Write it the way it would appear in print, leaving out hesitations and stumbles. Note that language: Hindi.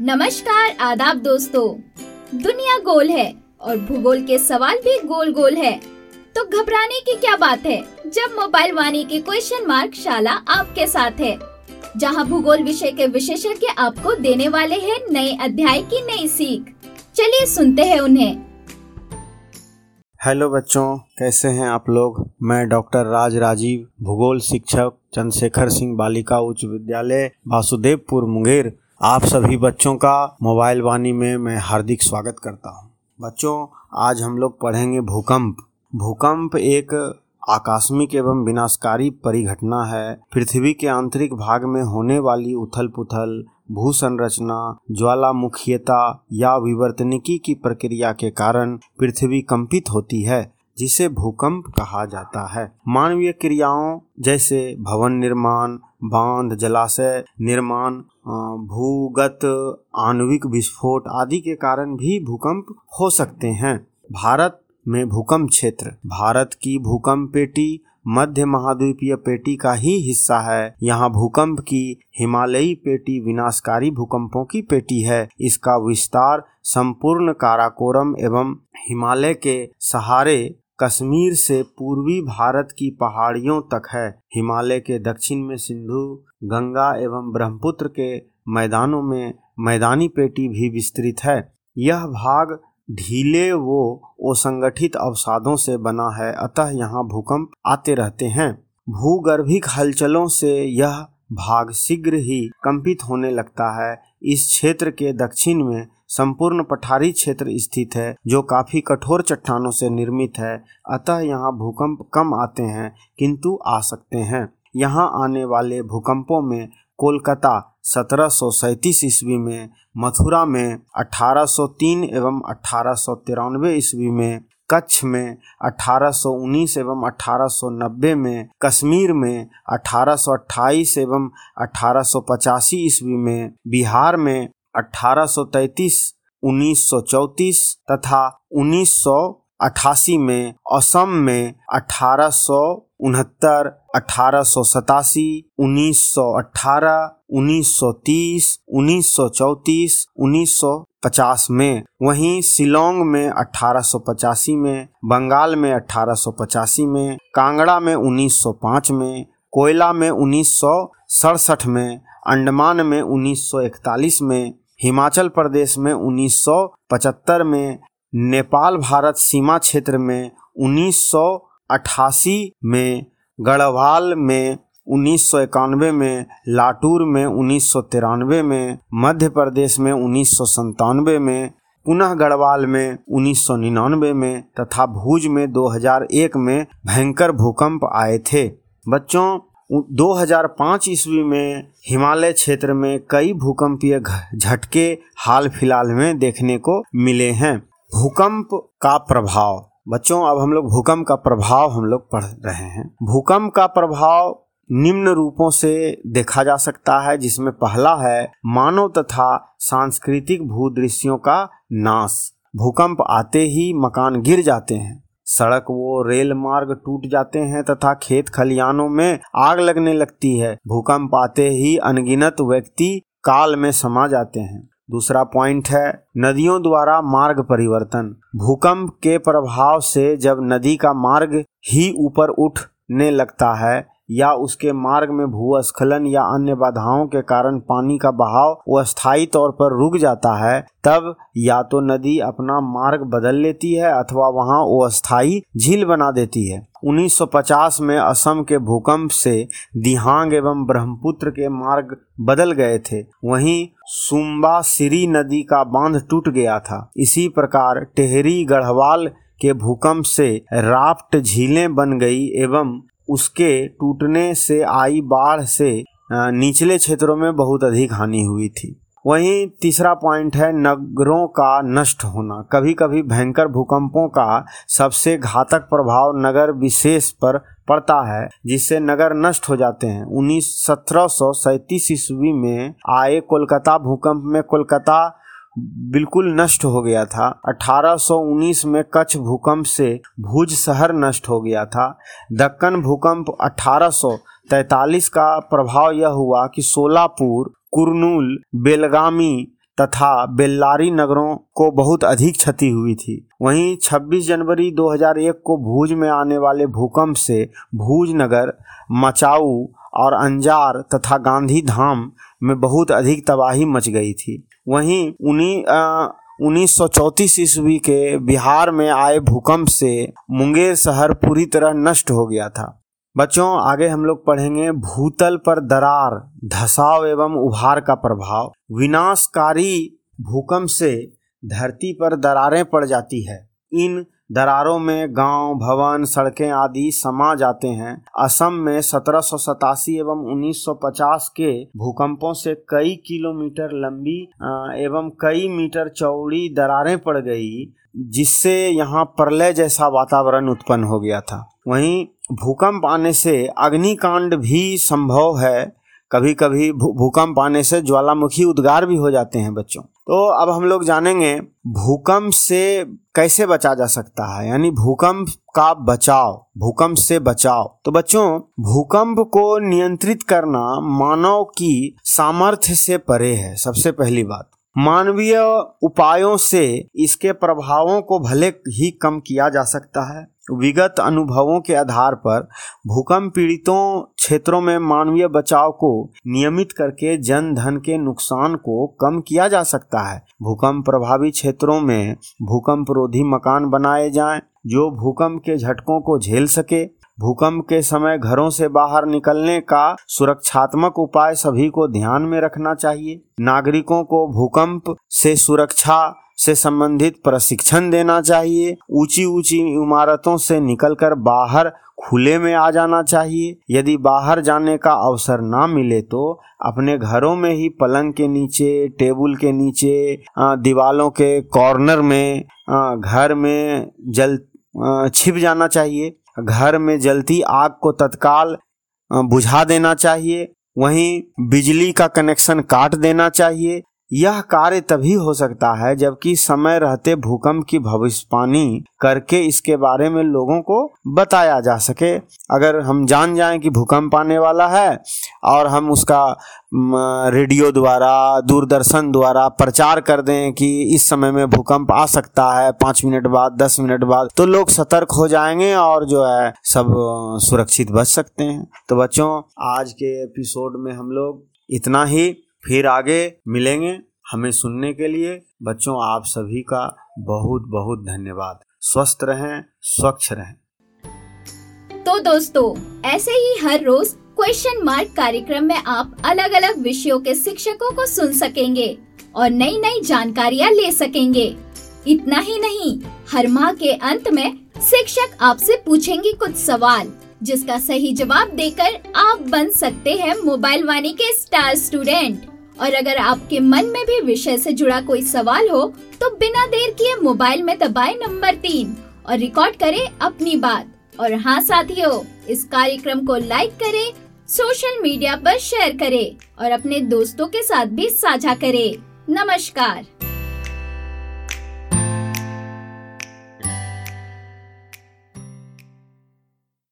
नमस्कार आदाब दोस्तों। दुनिया गोल है और भूगोल के सवाल भी गोल गोल है, तो घबराने की क्या बात है जब मोबाइल वाणी के क्वेश्चन मार्क शाला आपके साथ है, जहां भूगोल विषय के विशेषज्ञ आपको देने वाले हैं नए अध्याय की नई सीख। चलिए सुनते हैं उन्हें। हेलो बच्चों, कैसे हैं आप लोग। मैं डॉक्टर राजीव, भूगोल शिक्षक चंद्रशेखर सिंह बालिका उच्च विद्यालय वासुदेवपुर मुंगेर, आप सभी बच्चों का मोबाइल वाणी में मैं हार्दिक स्वागत करता हूं। बच्चों, आज हम लोग पढ़ेंगे भूकंप। भूकंप एक आकस्मिक एवं विनाशकारी परिघटना है। पृथ्वी के आंतरिक भाग में होने वाली उथल पुथल, भू संरचना, ज्वालामुखीयता या विवर्तनिकी की प्रक्रिया के कारण पृथ्वी कंपित होती है, जिसे भूकंप कहा जाता है। मानवीय क्रियाओं जैसे भवन निर्माण, बांध, जलाशय निर्माण, भूगत आणविक विस्फोट आदि के कारण भी भूकंप हो सकते हैं। भारत में भूकंप क्षेत्र, भारत की भूकंप पेटी मध्य महाद्वीपीय पेटी का ही हिस्सा है। यहाँ भूकंप की हिमालयी पेटी विनाशकारी भूकंपों की पेटी है। इसका विस्तार संपूर्ण काराकोरम एवं हिमालय के सहारे कश्मीर से पूर्वी भारत की पहाड़ियों तक है। हिमालय के दक्षिण में सिंधु, गंगा एवं ब्रह्मपुत्र के मैदानों में मैदानी पेटी भी विस्तृत है। यह भाग ढीले वो संगठित अवसादों से बना है, अतः यहाँ भूकंप आते रहते हैं। भूगर्भिक हलचलों से यह भाग शीघ्र ही कंपित होने लगता है। इस क्षेत्र के दक्षिण में संपूर्ण पठारी क्षेत्र स्थित है, जो काफी कठोर चट्टानों से निर्मित है, अतः यहाँ भूकंप कम आते हैं किंतु आ सकते हैं। यहाँ आने वाले भूकंपों में कोलकाता 1737 ईस्वी में, मथुरा में 1803 एवं 1893 ईस्वी में, कच्छ में 1819 एवं 1890 में, कश्मीर में 1828 एवं 1885 ईस्वी में, बिहार में 1833, 1934 तथा 1988 में, असम में 1869, 1887, 1918, 1930, 1934, 1950 में, वहीं शिलोंग में 1885 में, बंगाल में 1885 में, कांगड़ा में 1905 में, कोयला में 1967 में, अंडमान में 1941 में, हिमाचल प्रदेश में 1975 में, नेपाल भारत सीमा क्षेत्र में 1988 में, गढ़वाल में 1991 में, लातूर में 1993 में, मध्य प्रदेश में 1997 में, पुनः गढ़वाल में 1999 में तथा भुज में 2001 में भयंकर भूकंप आए थे। बच्चों, 2005 ईस्वी में हिमालय क्षेत्र में कई भूकंपीय झटके हाल फिलहाल में देखने को मिले हैं। भूकंप का प्रभाव। बच्चों, अब हम लोग भूकंप का प्रभाव हम लोग पढ़ रहे हैं। भूकंप का प्रभाव निम्न रूपों से देखा जा सकता है, जिसमें पहला है मानव तथा सांस्कृतिक भूदृश्यों का नाश। भूकंप आते ही मकान गिर जाते हैं, सड़क व रेल मार्ग टूट जाते हैं तथा खेत खलिहानों में आग लगने लगती है। भूकंप आते ही अनगिनत व्यक्ति काल में समा जाते हैं। दूसरा पॉइंट है नदियों द्वारा मार्ग परिवर्तन। भूकंप के प्रभाव से जब नदी का मार्ग ही ऊपर उठने लगता है या उसके मार्ग में भूस्खलन या अन्य बाधाओं के कारण पानी का बहाव अस्थायी तौर पर रुक जाता है, तब या तो नदी अपना मार्ग बदल लेती है अथवा वहां अस्थायी झील बना देती है। 1950 में असम के भूकंप से दिहांग एवं ब्रह्मपुत्र के मार्ग बदल गए थे। वहीं सुम्बासिरी नदी का बांध टूट गया था। इसी प्रकार टेहरी गढ़वाल के भूकंप से राफ्ट झीलें बन गई एवं उसके टूटने से आई बाढ़ से निचले क्षेत्रों में बहुत अधिक हानि हुई थी। वहीं तीसरा पॉइंट है नगरों का नष्ट होना। कभी कभी भयंकर भूकंपों का सबसे घातक प्रभाव नगर विशेष पर पड़ता है, जिससे नगर नष्ट हो जाते हैं। 1737 ईस्वी में आए कोलकाता भूकंप में कोलकाता बिल्कुल नष्ट हो गया था। 1819 में कच्छ भूकंप से भुज शहर नष्ट हो गया था। दक्कन भूकंप 1843 का प्रभाव यह हुआ कि सोलापुर, कुर्नूल, बेलगामी तथा बेल्लारी नगरों को बहुत अधिक क्षति हुई थी। वहीं 26 जनवरी 2001 को भुज में आने वाले भूकंप से भुज नगर, मचाऊ और अंजार तथा गांधी धाम में बहुत अधिक तबाही मच गई थी। वहीं 1934 ईस्वी के बिहार में आए भूकंप से मुंगेर शहर पूरी तरह नष्ट हो गया था। बच्चों, आगे हम लोग पढ़ेंगे भूतल पर दरार, धसाव एवं उभार का प्रभाव। विनाशकारी भूकंप से धरती पर दरारें पड़ जाती है। इन दरारों में गांव, भवन, सड़कें आदि समा जाते हैं। असम में 1787 एवं 1950 के भूकंपों से कई किलोमीटर लंबी एवं कई मीटर चौड़ी दरारें पड़ गई, जिससे यहाँ प्रलय जैसा वातावरण उत्पन्न हो गया था। वहीं भूकंप आने से अग्निकांड भी संभव है। कभी कभी भूकंप आने से ज्वालामुखी उद्गार भी हो जाते हैं बच्चों। तो अब हम लोग जानेंगे भूकंप से कैसे बचा जा सकता है, यानी भूकंप का बचाव, भूकंप से बचाव। तो बच्चों, भूकंप को नियंत्रित करना मानव की सामर्थ्य से परे है। सबसे पहली बात, मानवीय उपायों से इसके प्रभावों को भले ही कम किया जा सकता है। विगत अनुभवों के आधार पर भूकंप पीड़ितों क्षेत्रों में मानवीय बचाव को नियमित करके जन धन के नुकसान को कम किया जा सकता है। भूकंप प्रभावित क्षेत्रों में भूकंप रोधी मकान बनाए जाएं, जो भूकंप के झटकों को झेल सके। भूकंप के समय घरों से बाहर निकलने का सुरक्षात्मक उपाय सभी को ध्यान में रखना चाहिए। नागरिकों को भूकंप से सुरक्षा से संबंधित प्रशिक्षण देना चाहिए। ऊंची ऊंची इमारतों से निकलकर बाहर खुले में आ जाना चाहिए। यदि बाहर जाने का अवसर ना मिले तो अपने घरों में ही पलंग के नीचे, टेबल के नीचे, दीवालों के कॉर्नर में, घर में छिप जाना चाहिए। घर में जलती आग को तत्काल बुझा देना चाहिए। वहीं बिजली का कनेक्शन काट देना चाहिए। यह कार्य तभी हो सकता है जबकि समय रहते भूकंप की भविष्यवाणी करके इसके बारे में लोगों को बताया जा सके। अगर हम जान जाएं कि भूकंप आने वाला है और हम उसका रेडियो द्वारा, दूरदर्शन द्वारा प्रचार कर दें कि इस समय में भूकंप आ सकता है, 5 मिनट बाद, 10 मिनट बाद, तो लोग सतर्क हो जाएंगे और जो है सब सुरक्षित बच सकते हैं। तो बच्चों, आज के एपिसोड में हम लोग इतना ही। फिर आगे मिलेंगे। हमें सुनने के लिए बच्चों आप सभी का बहुत बहुत धन्यवाद। स्वस्थ रहें, स्वच्छ रहें। तो दोस्तों, ऐसे ही हर रोज क्वेश्चन मार्क कार्यक्रम में आप अलग अलग विषयों के शिक्षकों को सुन सकेंगे और नई नई जानकारियाँ ले सकेंगे। इतना ही नहीं, हर माह के अंत में शिक्षक आपसे पूछेंगे कुछ सवाल, जिसका सही जवाब देकर आप बन सकते हैं मोबाइल वाणी के स्टार स्टूडेंट। और अगर आपके मन में भी विषय से जुड़ा कोई सवाल हो तो बिना देर किए मोबाइल में दबाएं नंबर 3 और रिकॉर्ड करें अपनी बात। और हाँ साथियों, इस कार्यक्रम को लाइक करें, सोशल मीडिया पर शेयर करें और अपने दोस्तों के साथ भी साझा करें। नमस्कार।